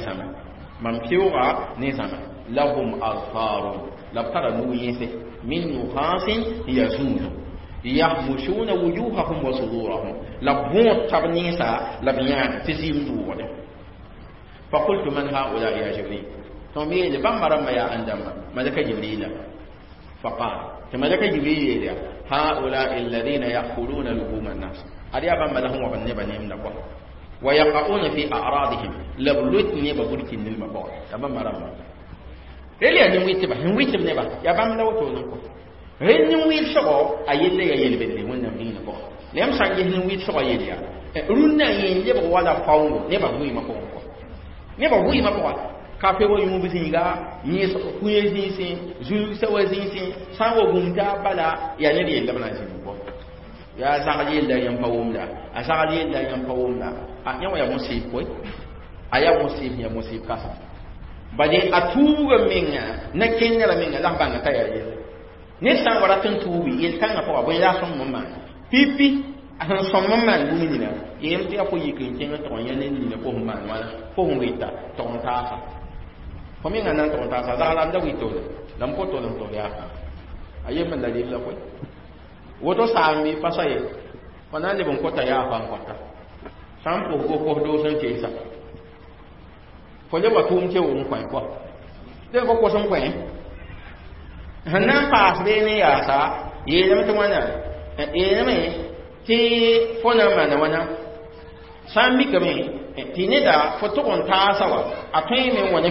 sama lahum alfarun labtara nuyise min nuhasin yazun yahmushuna wujuhahum wa sudurahum labun tabnisa labyan tizimdu wala فقلت من هؤلاء يا جبريل تومي لبمرم يا عندما ملك جبريل فقال ملك جبريل هؤلاء الذين يأكلون لحوم الناس أريا بم لهم وبني بني من نبوة ويقعون في أعراضهم لبلتني ببلك المبوع يا بمرم رلي أن نويت بنبا يا بم لو تولنكو رل نويت شغو أيلي يلي بدي وين نبني نبوع لم سانجه نويت شغو يلي رنا ينجب ولا فاونو نبا بوي مبوع ne ba hui ma kwa ka fe wo yumu bizinga ni so kuye zinsin zu sawa zinsin sawo gumta bala ya ne yenda bana sin ko ya zagali da yan pawumda a zagali da yan pawumda a nyawa ya musib ko aya musib ya musib kasa bade atuga minga na kenya minga la banga kaya ye ne san waratun tubi yel kan ko ba ya son mamma pipi ahan son mamma gumini na yem ti apo yikin kenga to yan ni ne ko man wala ko ngita to ta ko mi ngana to ta za la da wito lam ko to to ya ayem man dalil la ko woto sami pasaye wana le bon kota ya fa kota sam ko do san ke sa ko le batum ke won kwai ko de ko san kwai hanan pas be ne ya sa ye lam to wana e ne ti fona mana wana sami kame ti ne da foto on ta sawa akwai men wani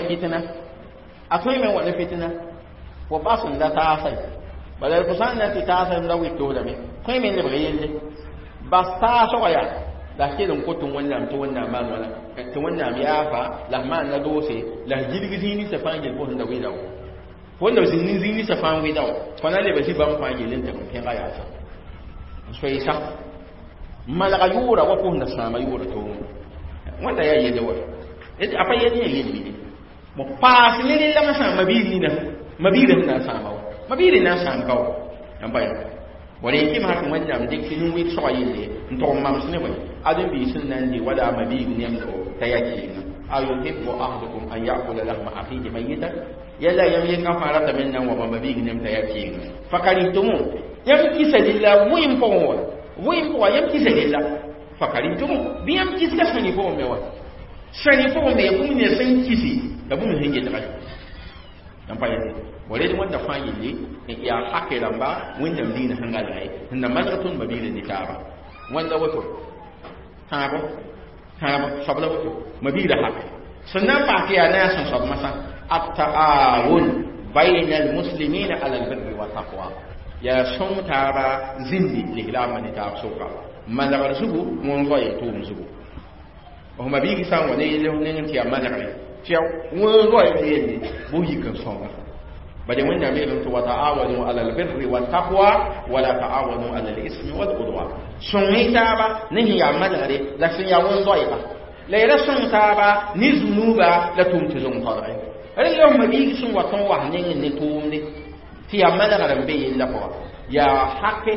fitina ko ba sun da ta sai balal kusan da ta sai da wito da me kai men ne ba yelle ba ta so ya da ke don kotun wannan to wannan ma wala to wannan ya fa la ma na dose la jirgiji ni sa fangel ko da wida ko da zini sa fangel wida ko na le ba shi ban fangel ta kan ga ya sa so isa malaga yura wa ko na sama yura to wanda ya yi da wani ita afa yadi ne yidi mo pas ne la ma sama mabiri na sama mabiri na sama kawo an bayan wala yake ma kan wannan dik finin wi so yille nto mam sene boy adun bi sunnan di wala mabi ne mdo tayaki ayu hibbu ahdukum an ya'kula lahma akhihi mayitan yalla yam ka fara ta men nan wa mabi ne tayaki fakaritumu yam kisalilla wim po yam kisalilla fakaritumu bi yam kiska sani po mewa sani po me kun ne san kisi da mun hinge da kai dan fa yake wale wanda fa yille ya hakiran ba wanda dina hangalai inda mazatun babila nikaba wanda wato habo sabla wato mabila hak sannan ba kiya na san sab masa at-ta'awun bainal muslimina ala al-birri wa taqwa ya sun tara zindi lihlama ni ta soka malagar sugu mun zo ya to musugu o mabi san wale ile ne ti amalagar tiya mun zo ya ne bu yi kan songa bade wanda mai to wa ta'awanu ala albirri wat taqwa wa la ta'awanu ala al-ismi wal udwan sun yi ta ba ni ya malare la sun ya won zoi ba la ira sun ta ba ni zunuba la tum ti zon tare ai yau mabi sun wa ton wa ne ne tum ne ti ya malare be yin la ko ya hakke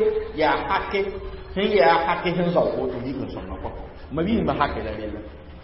hin ya hakke hin zo ko to ni kun son ko mabi ba hakke da ne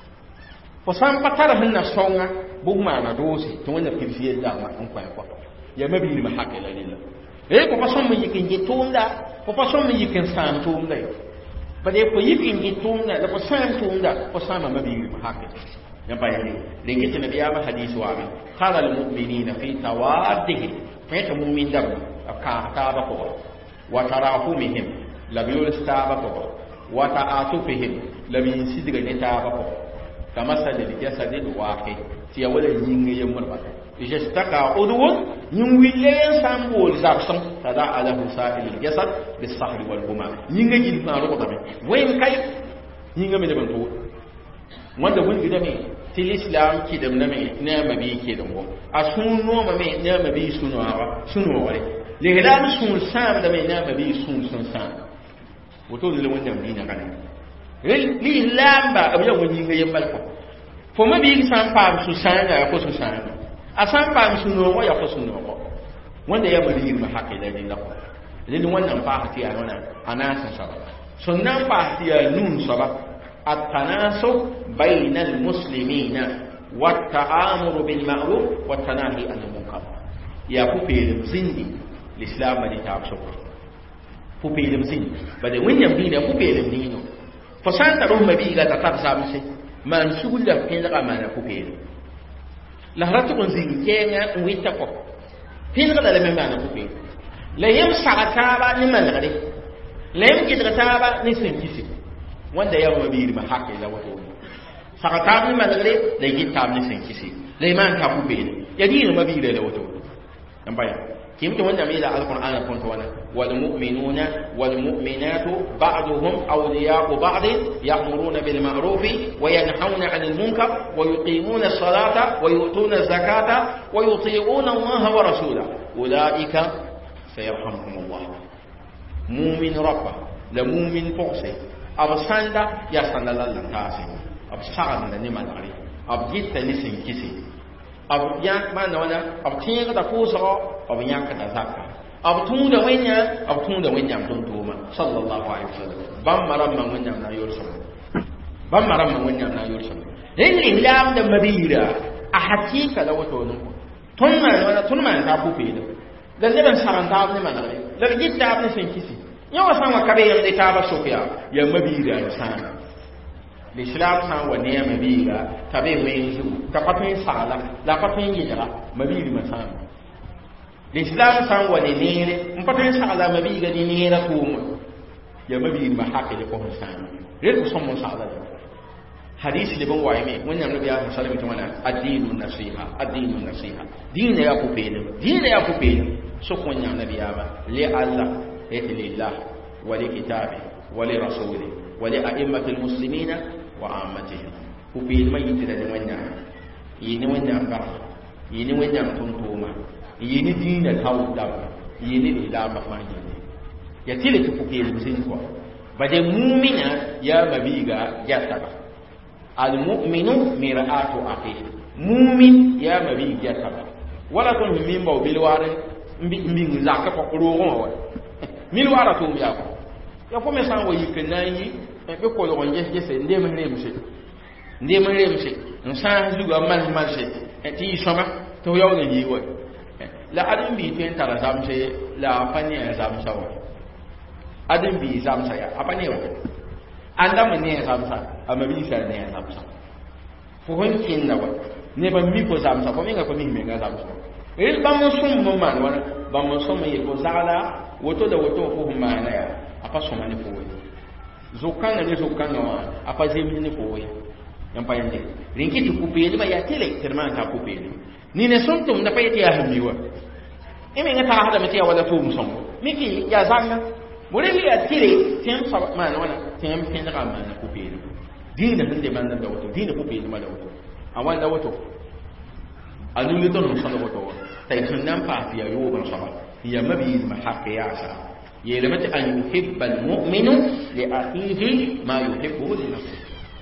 ko san patara hin na songa bu ma na dosi to wanda fifiye da ma an kwa ya mabi ni mahake la lilla ko pa som yikin gitumda ko pa som yikin san tumda ba de ko yikin gitumda da ko san tumda ko sama mabi ni mahake ya ba yi lingi tin biya ba hadisi wa min qala al mu'minina fi tawaddihi fa ta mu'min da ka ba ko wa tarahumihim la biyul staba ko wa ta'atufihim la bi sidga ne ta ba ko kama sadil jasadil waqi tiya wala yinga yamul ba يجتكى عضو ينويلين سامبول زابسم تداعى له سائر الجسد بالسهر والهمام ينجا جلنا رغضة وين كيف ينجا من دبن طول wanda wani da mai til islam ki da mai na mabi ke da mu asun no mai na mabi suno wale le hilam sun sam da mai na mabi sun sam wato ne wannan dina kana li lamba abiya wani ga yamba ko fo mabi san pa su san da ko su san asan ba suno wa ya ko suno ko wanda ya bari ma haƙi da din lako lilin wannan fa hati ya wannan anasan sa sunnan fa hati ya nun saba at-tanasub bainal muslimina wat ta'amuru bil ma'ruf wat tanahi anil munkar ya ku pe zindi l'islam da ta so ku pe zindi ba da wannan bi da ku pe dino fa san ta rumma bi ga ta ta samse man sugulla kin da mana ku pe la haratu kun zin kenga wita ko tin ga da memma na kupe la yam sa'ata ba ni malare la yam kidata ba ni sinkisi wanda ya mabi ma hakke da wato sa'ata ni malare da gitta ni sinkisi la man ka kupe ya dinu mabi da wato dan baya kimta wanda mai da alqur'ani kun to wannan wal mu'minuna wal mu'minatu ba'duhum awliya'u ba'd ya'muruna bil ma'ruf wa yanhauna 'anil munkar wa yuqimuna as-salata wa yu'tuna az-zakata wa yuti'una Allah wa rasulahu ulaika sayarhamuhumullah mu'min rabba la mu'min forse absanda ya sallallahu tasi absanda ni manari abgitta ni sinkisi ab yak mana wala ab tinga da kuso ab yak da zakka ab tunda wenya don tuma sallallahu alaihi wasallam bam maram man wenya na yursa in lam da mabira a hakika da wato nun tun man ta kufe da ne ban saranta ne man da gitta ne sin kisi yawa san wa kabe yam da ta ba sofiya ya mabira da sana l'islam san wa ne mabira tabe wenzu ta patun sala la patun yira mabiri masan l'islam san wa ne patun sala mabira ni ne ra kuma ya mabiri ma hakki ko san rel ko somon sala hadisi da ban waye me wannan nabi ya sallallahu alaihi wasallam addinun nasiha dina ya ku pele so ko nya nabi ya ba li allah lillah wa li kitabi wa li rasuli wa li a'immatil muslimina wa ammatihim ku pele mai tida da wannan ba yini wannan tuntuma yini dina tawda yini ila mafani ya tile ku pele musin ko ba de mu'mina ya mabiga ya taba المؤمن مرآة أخيه مؤمن يا مبي جاتبا ولا كن من باو بلوار مبين زاكا فقروغون mil wara to ya ko ya fo me san wo yikin nan yi be ko lo nge se ndem remse nsan zuga man se ti soma to yaw ne yi wo la adin bi ten tara zamse la fani zamsa wo adin bi zamsa ya apane wo anda mun ne zamsa amabi sa ne zamsa fo hon kin na wo ne ba mi ko zamsa ko mi ga ko mi me ga zamsa el ba mo sum mo man wala ba mo sum ye ko zala woto da woto ko mana ya apa soma ne ko wo zokanga ne zokanga wa apa zemi ne ko wo yan payande rinki tu kupeli ba ya tele terman ta kupeli ni ne son tum na payati ya hamiwa ime ngata hada meti wala fu musom miki ya zanga mure li ya tele tem sa man wana tem pen da man kupeli dina hande man da wato dina kupeli ma da wato awan da wato anu le don so da wato tay sunan pa ya yo ban saba ya mabi ma haqiya sa yelemati an yuhibba almu'minu li akhihi ma yuhibbu li nafsihi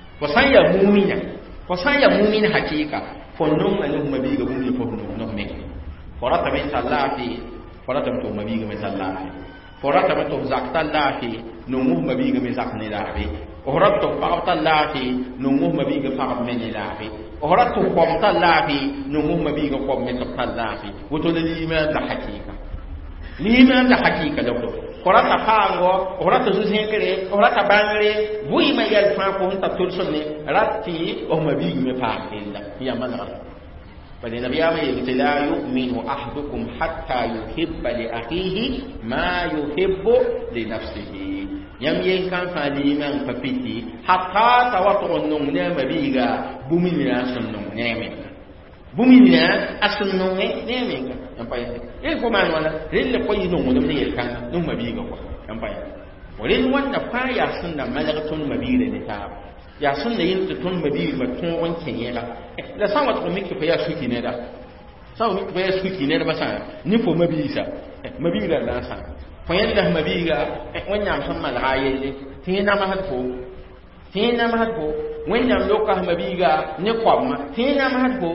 wasanya mu'mina hakika fondon alum mabi ga bumi fondon no me forata men sallafi forata to mabi ga men sallafi forata to zakta lafi no mu mabi ga men zakne lafi forata fa'ta lafi no mu mabi ga fa'a men lafi forata qomta lafi no mu mabi ga qom men ta lafi woto liman la hakika da horata hango horata zuzenkere horata bangre bui ma yal fa ko ta tulsunne ratti o mabi me fa illa ya manara bali nabiya mai la yu'minu ahadukum hatta yuhibba li akhihi ma yuhibbu li nafsihi yam yen kan fa li man papiti hatta tawatu nun ne mabiga bumina sunnon ne bumina asunnon ne me yampaya e ko man wala rille ko yi non ne yelkan non mabiga ko yampaya wolin wanda fa ya sunna malagatun mabire ne ta ya sunna yin tun mabire ba tun wankin yela da san wato miki fa ya shuki ne da sawo miki fa ya shuki ne da ba san ni fo mabisa mabira da san fa yanda mabiga wanya san malayele tina ma hadfo wanya loka mabiga ne kwamma tina ma hadfo